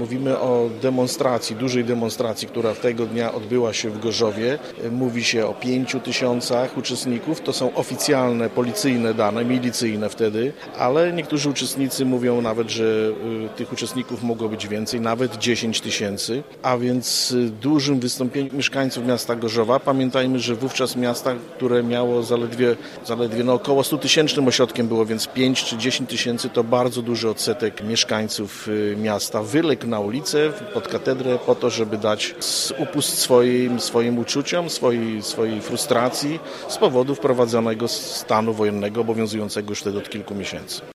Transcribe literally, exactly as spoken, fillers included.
Mówimy o demonstracji, dużej demonstracji, która tego dnia odbyła się w Gorzowie. Mówi się o pięciu tysiącach uczestników. To są oficjalne, policyjne dane, milicyjne wtedy, ale niektórzy uczestnicy mówią nawet, że tych uczestników mogło być więcej, nawet dziesięć tysięcy, a więc dużym wystąpieniem mieszkańców miasta Gorzowa. Pamiętajmy, że wówczas miasta, które miało zaledwie, zaledwie no około stu tysięcznym ośrodkiem było, więc pięć czy dziesięć tysięcy to bardzo duży odsetek mieszkańców miasta wyległ na ulicę, pod katedrę po to, żeby dać upust swoim, swoim uczuciom, swojej, swojej frustracji z powodu wprowadzonego stanu wojennego obowiązującego już wtedy od kilku miesięcy.